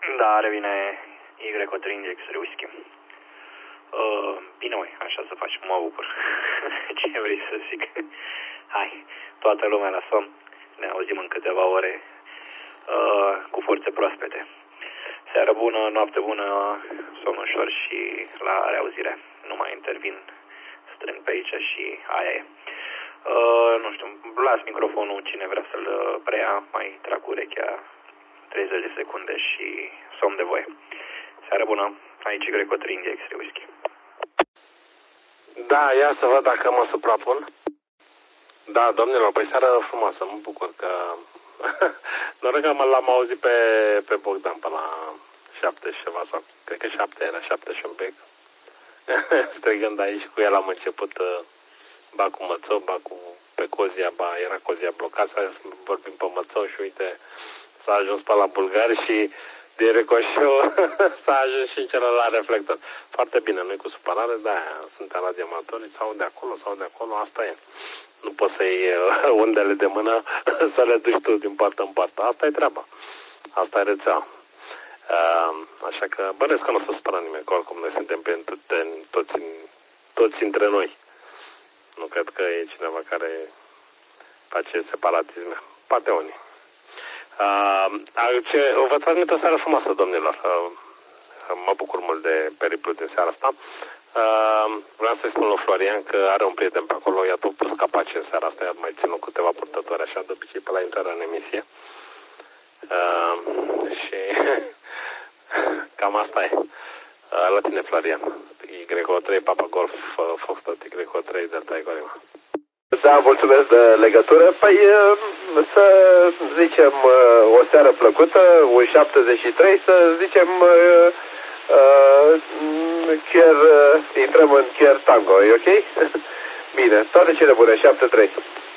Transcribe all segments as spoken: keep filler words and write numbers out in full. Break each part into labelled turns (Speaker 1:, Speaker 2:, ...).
Speaker 1: Da, revine Y trei Index Whisky. Uh, bine, măi, așa să faci, mă bucur. Ce vrei să zic? Hai, toată lumea la somn. Ne auzim în câteva ore uh, cu forțe proaspete. Seară bună, noapte bună, somn ușor și la reauzire. Nu mai intervin, strâng pe aici și aia e. Uh, nu știu, las microfonul, cine vrea să-l preia, mai trag urechea treizeci de secunde și somn de voie. Seară bună, aici Y trei Index Whisky.
Speaker 2: Da, ia să văd dacă mă suprapun. Da, domnilor, păi seară frumoasă, mă bucur că... Noroc că l-am auzit pe, pe Bogdan până la șapte și ceva, sau cred că șapte era, șapte și un pic. Strigând aici cu el am început ba cu Mățău, ba cu pe Cozia, ba era Cozia blocat, să vorbim pe Mățău și uite, s-a ajuns pe la bulgari și din Recoșeu s-a ajuns și în celălalt reflector. Foarte bine, nu-i cu supărare, de-aia suntem radioamatori, sau de acolo, sau de acolo, asta e. Nu poți să iei undele de mână să le duci tu din partă în partă. Asta e treaba. Asta e rețeaua. Așa că bănesc că nu o să supără nimeni, că oricum noi suntem prieteni toți, toți între noi. Nu cred că e cineva care face separatisme. Poate unii. Uh, ce, vă transmit o seară frumoasă, domnilor. Uh, mă bucur mult de periplu din seara asta. Uh, vreau să-i spun lui Florian că are un prieten pe acolo, i-a tot pus capace în seara asta, i-a mai ținut câteva purtători așa, de obicei pe la intrarea în emisie. Uh, și cam asta e. Uh, la tine, Florian. Y trei Papa Golf, uh, Foxtrot, Y trei Delta Ecolima.
Speaker 3: Da, mulțumesc de legătură. Păi să zicem o seară plăcută, un șaptezeci și trei, să zicem chiar intrăm în chiar tango, e ok? Bine, toate cele bune, șapte trei.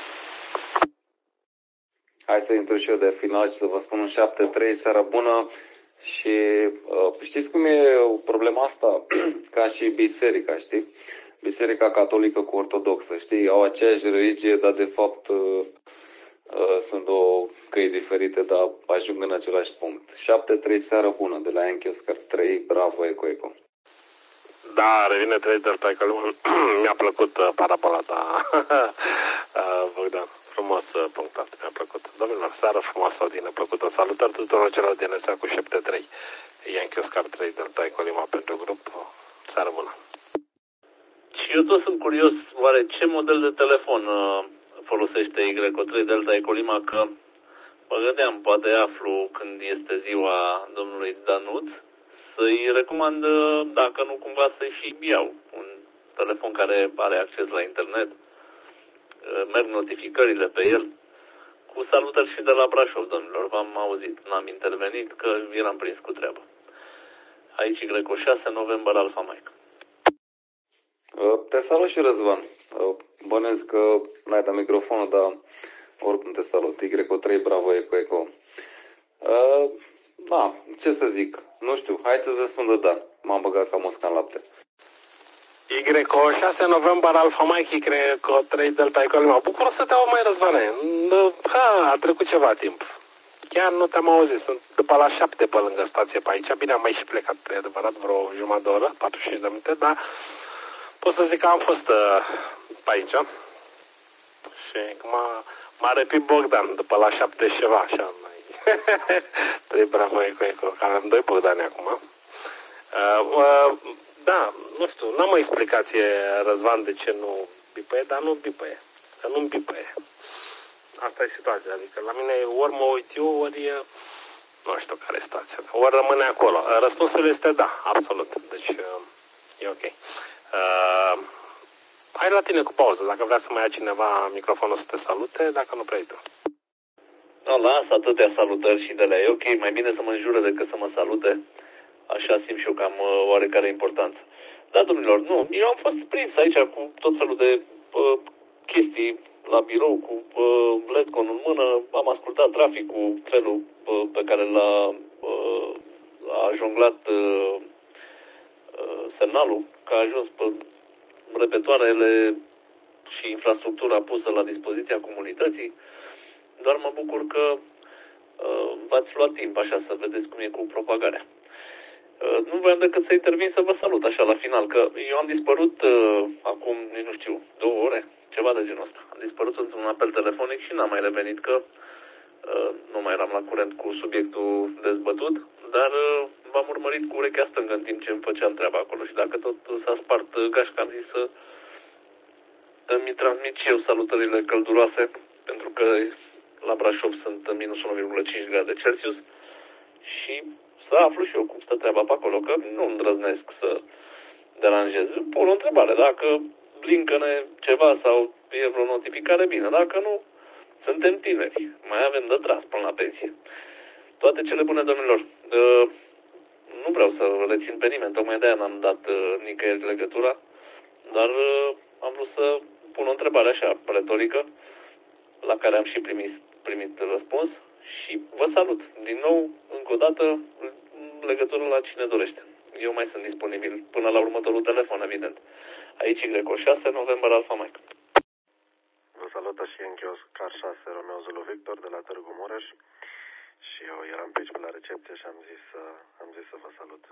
Speaker 4: Hai să intru și eu de final și să vă spun un șapte trei, seara bună. Și uh, știți cum e problema asta? Ca și biserica, știi? Biserica catolică cu ortodoxă, știi? Au aceeași religie, dar de fapt uh, uh, sunt două căi diferite, dar ajung în același punct. șapte trei, seară bună, de la Yankee Oscar trei, bravo, Eco Eco.
Speaker 2: Da, revine trei Delta Ecolima. Mi-a plăcut uh, parabola ta, uh, Bogdan. Frumos uh, punctat, mi-a plăcut. Domnilor, seară frumoasă, odină plăcută. Salutări tuturor celor din rețea cu șapte trei. Yankee Oscar trei Delta Ecolima pentru grup. Seară bună.
Speaker 5: Și eu tot sunt curios, oare ce model de telefon uh, folosește Y trei Delta Ecolima, că mă gândeam, poate aflu când este ziua domnului Danuț, să-i recomand, dacă nu cumva, să-i și iau un telefon care are acces la internet, uh, merg notificările pe el. Cu salutări și de la Brașov, domnilor, v-am auzit, n-am intervenit, că eram prins cu treabă. Aici Y șase, November Alpha Mike.
Speaker 4: Te salut și Răzvan. Bănesc că n-ai dat microfonul, dar oricum te salut. Y trei, bravo, Eco Eco. Da, ce să zic? Nu știu, hai să-ți răspund de da. M-am băgat ca mosca în lapte.
Speaker 2: Y șase, November Alpha Mike, Y trei Delta Ecolima. Bucur să te aud, mai Răzvane. Ha, a trecut ceva timp. Chiar nu te-am auzit. Sunt după la șapte pe lângă stație pe aici. Bine, am mai și plecat, e adevărat, vreo jumătate de oră, patruzeci și cinci de minute, dar pot să zic că am fost uh, pe aici. Și m-a, m-a răpit Bogdan după la șapte și ceva, așa. Trei bravo, Eco Eco, că avem doi Bogdani acum. Uh, uh, da, nu știu, n-am o explicație, Răzvan, de ce nu bipăie, dar nu bipăie. Că nu-mi bipăie. Asta e situația, adică la mine ori mă uit eu, ori nu știu care e situația, ori rămâne acolo. Răspunsul este da, absolut, deci e ok. Uh, hai la tine cu pauză, dacă vrea să mai ia cineva microfonul să te salute, dacă nu prea tu.
Speaker 5: No, las atâtea salutări și de la e ok, mai bine să mă înjură decât să mă salute, așa simt și eu că am uh, oarecare importanță. Da, domnilor, nu, eu am fost prins aici cu tot felul de uh, chestii la birou, cu uh, Letcon în mână, am ascultat traficul, felul uh, pe care l-a uh, a jonglat uh, uh, semnalul, că a ajuns pe repetoarele și infrastructura pusă la dispoziția comunității. Doar mă bucur că uh, v-ați luat timp așa să vedeți cum e cu propagarea. Nu voiam decât să intervin să vă salut așa la final, că eu am dispărut uh, acum, nici nu știu, două ore, ceva de genul ăsta. Am dispărut într-un apel telefonic și n-am mai revenit, că uh, nu mai eram la curent cu subiectul dezbătut, dar uh, v-am urmărit cu urechea stângă în timp ce îmi făceam treaba acolo și dacă tot s-a spart gașca, am zis să îmi transmit și eu salutările călduroase, pentru că la Brașov sunt minus unu virgulă cinci grade Celsius și să aflu și eu cum stă treaba pe acolo, că nu îndrăznesc să deranjez. Pun o întrebare, dacă blincă-ne ceva sau e vreo notificare, bine, dacă nu, suntem tineri, mai avem de tras până la pensie. Toate cele bune, domnilor. Nu vreau să rețin pe nimeni, tocmai de-aia n-am dat nicăieri legătura, dar am vrut să pun o întrebare așa, retorică, la care am și primit, primit răspuns și vă salut. Din nou, încă o dată, legătură la cine dorește. Eu mai sunt disponibil până la următorul telefon, evident. Aici Y șase, November Alpha Mike.
Speaker 6: Vă salută și Enchios Car șase, Romeo Zulu Victor, de la Târgu Mureș. Și eu eram pe aici pe la recepție și am zis, am zis să vă salut.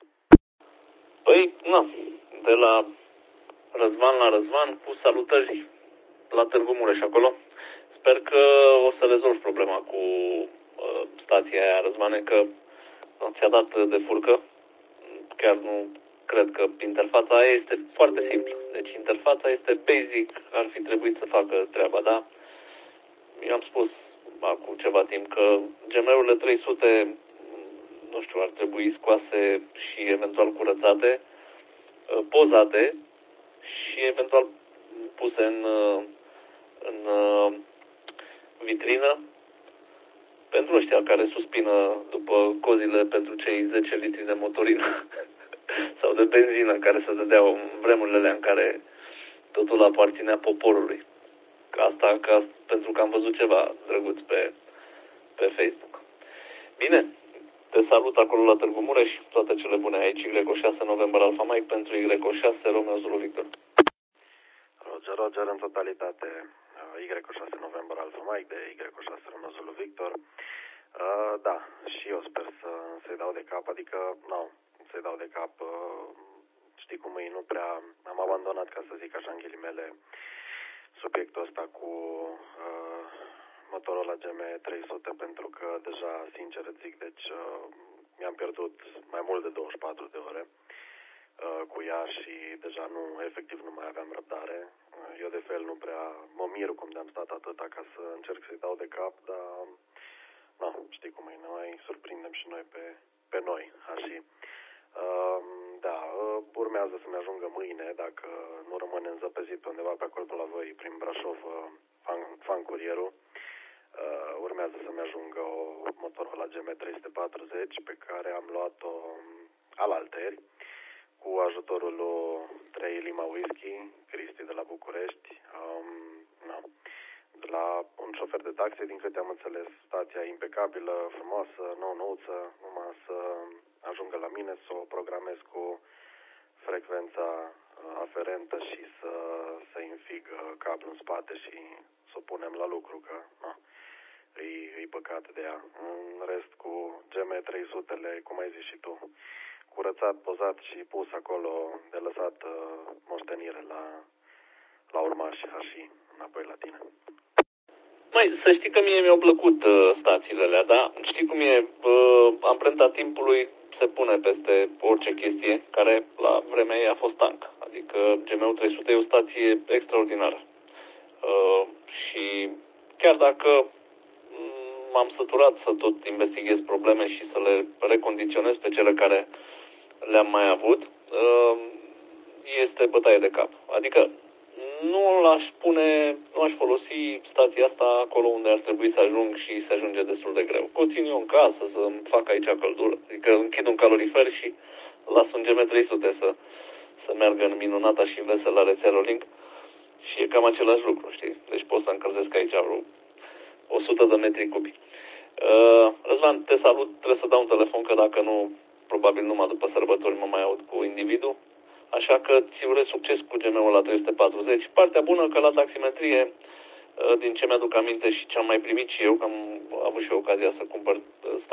Speaker 5: Păi, na, de la Răzvan la Răzvan, cu salutări la Târgu Mureș acolo. Sper că o să rezolv problema cu uh, stația aia, Răzvane, că nu, ți-a dat de furcă. Chiar nu cred că interfața aia este foarte simplă. Deci interfața este basic, ar fi trebuit să facă treaba, da? Eu am spus acum ceva timp că G M urile trei sute, nu știu, ar trebui scoase și eventual curățate, pozate și eventual puse în, în vitrină pentru ăștia care suspină după cozile pentru cei zece litri de motorină sau de benzină care se dădeau în vremurile alea în care totul aparținea poporului. Asta ca, pentru că am văzut ceva drăguț pe, pe Facebook. Bine, te salut acolo la Târgu Mureș, toate cele bune aici, Y șase November Alpha Mike pentru Y șase Romeo Zulu Victor.
Speaker 6: Roger, Roger, în totalitate, Y șase November Alpha Mike de Y șase Romeo Zulu Victor. Uh, da, și eu sper să, să-i dau de cap, adică, nu, să-i dau de cap, uh, știi cum e, nu prea, am abandonat, ca să zic așa, în ghilimele, subiectul ăsta cu uh, Motorola G M trei sute, pentru că deja, sincer îți zic, deci uh, mi-am pierdut mai mult de douăzeci și patru de ore uh, cu ea și deja nu, efectiv nu mai aveam răbdare. Uh, eu de fel nu prea mă mir cum de-am stat atâta ca să încerc să-i dau de cap, dar nu, știi cum e, noi surprindem și noi pe, pe noi, așa. Uh, da, uh, urmează să-mi ajungă mâine, dacă nu rămâne înzăpezit pe undeva pe acolo la voi, prin Brașov, uh, fan, fan curierul. Uh, urmează să-mi ajungă o Motorola G M trei patruzeci pe care am luat-o alalteri cu ajutorul lui trei Lima Whisky, Cristi de la București, um, no. de la un șofer de taxi, din câte am înțeles, stația impecabilă, frumoasă, nou-nouță, numai să ajungă la mine, să o programez cu frecvența aferentă și să, să infig cablul în spate și să o punem la lucru, că no, e, e păcat de ea. În rest, cu G M trei sute, cum ai zis și tu, curățat, pozat și pus acolo, de lăsat uh, moștenire la, la urmași, și înapoi la tine.
Speaker 5: Mai, să știi că mie mi-au plăcut uh, stațiile alea, da? Știi cum e, uh, amprenta timpului se pune peste orice chestie, care la vremea ei a fost tank. Adică G M trei sute e o stație extraordinară. Uh, și chiar dacă m-am săturat să tot investighez probleme și să le recondiționez pe cele care le-am mai avut, uh, este bătaie de cap. Adică nu l-aș pune, nu aș folosi stația asta acolo unde ar trebui să ajung și se ajunge destul de greu. O țin eu în casă să-mi fac aici căldură. Adică închid un calorifer și las un G M trei sute să, să meargă în minunata și veselă rețea Rolling și e cam același lucru, știi? Deci pot să încălzesc aici vreo o sută de metri cubi. Uh, Răzvan, te salut, trebuie să dau un telefon, că dacă nu, probabil numai după sărbători mă mai aud cu individul. Așa că ți urez succes cu G M-ul la trei patruzeci. Partea bună că la taximetrie, din ce mi-aduc aminte și ce am mai primit și eu, că am avut și eu ocazia să cumpăr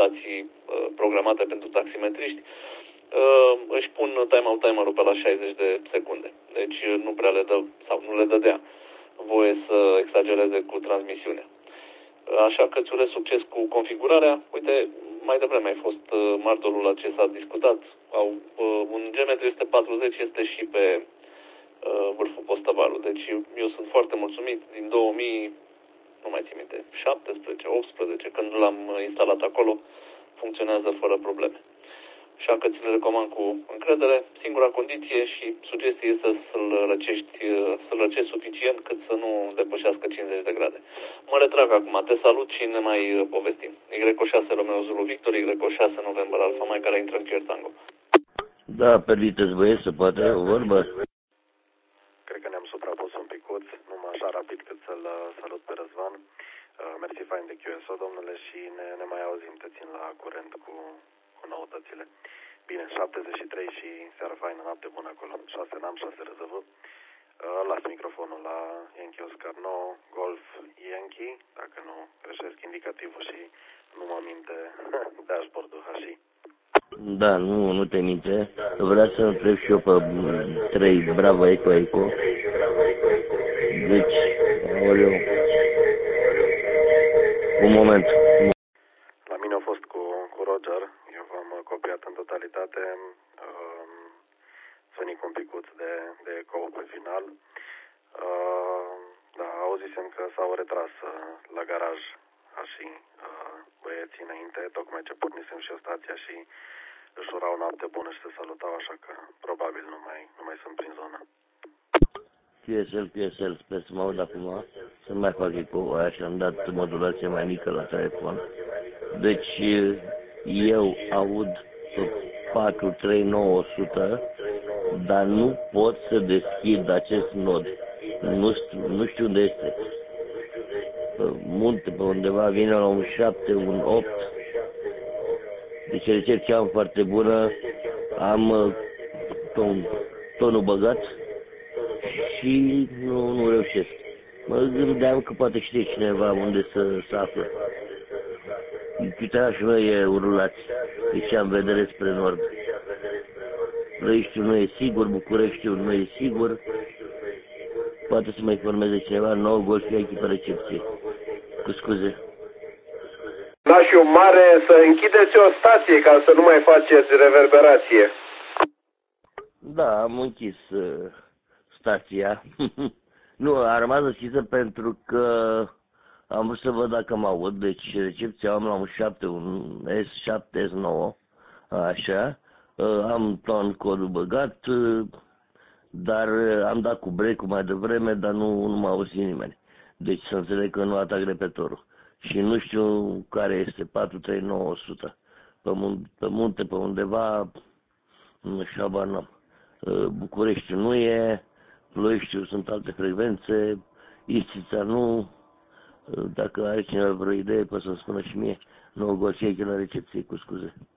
Speaker 5: instalații programate pentru taximetriști, își pun timeout timerul pe la șaizeci de secunde. Deci nu prea le dă, sau nu le dădea voie să exagereze cu transmisiunea. Așa că îți urez succes cu configurarea. Uite, mai devreme ai fost martorul la ce s-a discutat. Au, un G M trei patruzeci este și pe vârful postăvarul. Deci eu sunt foarte mulțumit. Din două mii, nu mai țin minte, șaptesprezece, optsprezece, când l-am instalat acolo, funcționează fără probleme. Așa că ți le recomand cu încredere. Singura condiție și sugestie este să-l răcești, să-l răcești suficient cât să nu depășească cincizeci de grade. Mă retrag acum. Te salut și ne mai povestim. Y șase Romeo Zulu Victor, Y șase November Alfa Mike, care intră în Kier Tango.
Speaker 7: Da, permiteți băieți să poate o vorbă?
Speaker 6: Cred că ne-am suprapus un picuț, numai așa rapid cât să-l salut pe Răzvan. Uh, mersi fain de Q S O, domnule, și ne, ne mai auzim, te țin la curent cu, cu noutățile. Bine, șaptezeci și trei și seara faină, noapte bună acolo. șase N A M, șase R Z V. Uh, las microfonul la Yankee Oscar nouă, Golf Yankee, dacă nu greșesc indicativul și nu mă minte dashboard-ul H I.
Speaker 7: Da, nu, nu te minte. Vreau să întreb și eu pe trei Bravo Eco Eco. Deci, aoleu. Un moment.
Speaker 6: La mine a fost cu, cu Roger. Eu v-am copiat în totalitate. Um, Sonic un picuț de, de eco pe final. Uh, da, auzisem că s-au retras uh, la garaj și uh, băieții înainte, tocmai ce pornisem și eu stația și își urau noapte bună și se salutau, așa că probabil nu mai, nu mai sunt prin zonă.
Speaker 7: Q S L, Q S L, sper să mă aud acum, să nu mai fac eco aia și am dat modulație mai mică la telefon. Deci eu aud patru trei nouă zero zero, dar nu pot să deschid acest nod. Nu știu, nu știu unde este. Pe munte, pe undeva vine la un șapte, un opt. Deci recepția am foarte bună, am ton, tonul băgat și nu, nu reușesc. Mă gândeam că poate știe cineva unde să, să află. Chitarașul meu e urulat, deci am vedere spre nord. Plăiștiul nu e sigur, Bucureștiul nu e sigur. Poate să mă informeze cineva, nou Golf Yankee pe recepție. Cu scuze.
Speaker 3: Nașiu mare, să închideți o stație ca să nu mai faceți reverberație.
Speaker 7: Da, am închis uh, stația. Nu, a rămas deschisă pentru că am vrut să văd dacă mă aud. Deci recepția am la un șapte, un S șapte S nouă, așa. Uh, am ton codul băgat, uh, dar am dat cu break-ul mai devreme, dar nu, nu m-a auzit nimeni. Deci să înțeleg că nu atac repetorul. Și nu știu care este, patru trei nouă zero zero. Pe, mun pe munte, pe undeva, nu știu, habar n-am. București nu e, Ploieștiul sunt alte frecvențe, Istița nu. Dacă are cineva vreo idee, poate să-mi spună și mie. Nou Golf Yankee la recepție, cu scuze.